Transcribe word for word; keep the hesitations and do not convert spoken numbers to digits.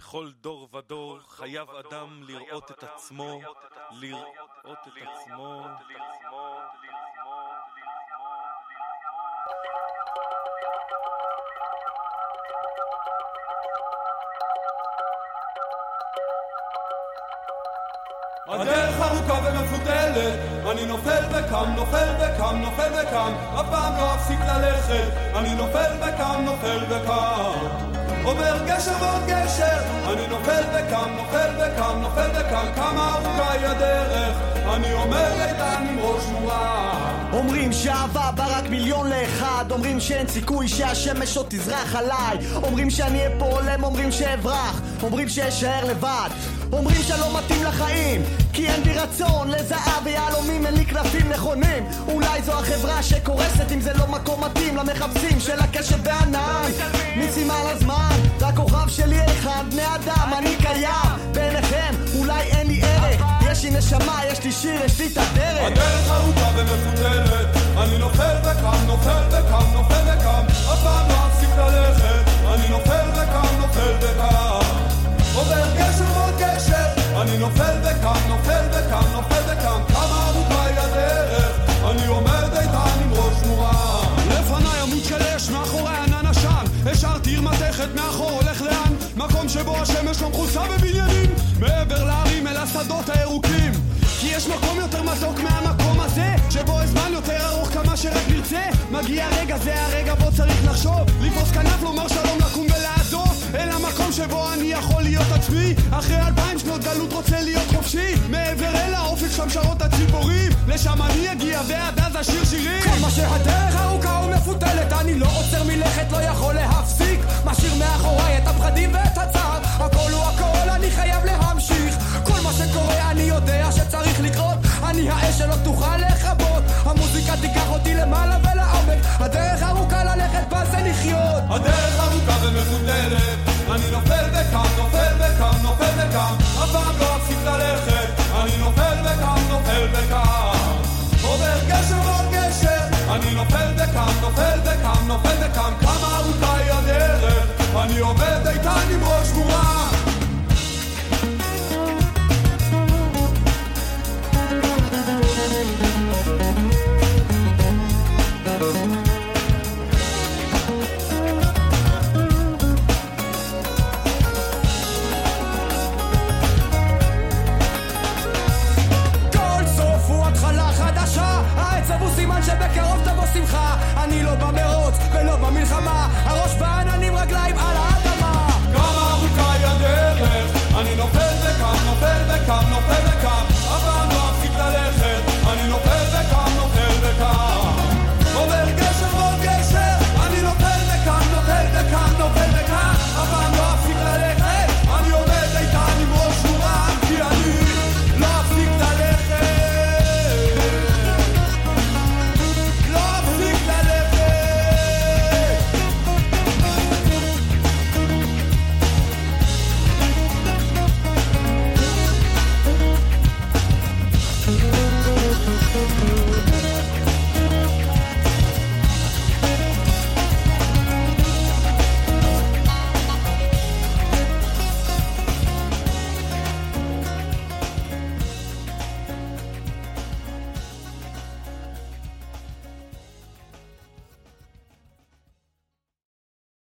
בכל דור ודור חייב אדם לראות את עצמו, לראות את עצמו. הדרך ארוכה ומפותלת, אני נופל וקם, נופל וקם, נופל וקם, אף פעם לא אפסיק ללכת, אני נופל וקם, נופל וקם, עובר גשר ועוד גשר, אני נופל וקם, נופל וקם, נופל וקם, כמה ארוכה היא הדרך, אני אומר איתן עם ראש מורה. אומרים שאהבה בה רק מיליון לאחד, אומרים שאין סיכוי שהשמש עוד תזרח עליי, אומרים שאני אהיה פה עולם, אומרים שאברח, אומרים שאשאר לבד, אומרים שלא מתאים לחיים כי אין בי רצון לזהב ויהלומים, אין לי כנפים נכונים, אולי זו החברה שקורסת אם זה לא מקום מתאים למחפשים של הקשב והענן, מיסים על הזמן, רק כוכב שלי אחד, בני אדם אני קיים בעיניכם, אולי אין לי ערך, יש לי נשמה, יש לי שיר, יש לי את הדרך. הדרך ארוכה ומפותלת, אני נופל וקם, נופל וקם, נופל וקם, אף פעם לא אפסיק ללכת, אני נופל וקם, נופל וקם, עובר גשר ועוד גשר, אני נופל וקם, נופל וקם, נופל וקם, כמה ארוכה היא הדרך, אני עומד איתן עם ראש מורה. לפניי עמוד של אש, מאחורי ענן עשן, השארתי עיר מתכת, מאחור הולך לאן, מקום שבו השמש לא מחוסה בבניינים, מעבר להרים אל השדות הירוקים, כי יש מקום יותר מתוק מהמקום הזה, שבו הזמן יותר ארוך כמה שרק נרצה, מגיע הרגע, זה הרגע בו צריך לחשוב, לפרוס כנף, לומר שלום, לקום ולעזוב, אל המקום שבו אני יכול להיות עצמי, אחרי אלפיים שנות גלות רוצה להיות חופשי, מעבר אל האופק שם שרות הציפורים, לשם אני אגיע ועד אז אשיר שירים. כל מה שהדרך ארוכה ומפותלת, אני לא עוצר מלכת, לא יכול להפסיק, משאיר מאחוריי את הפחדים ואת הצער,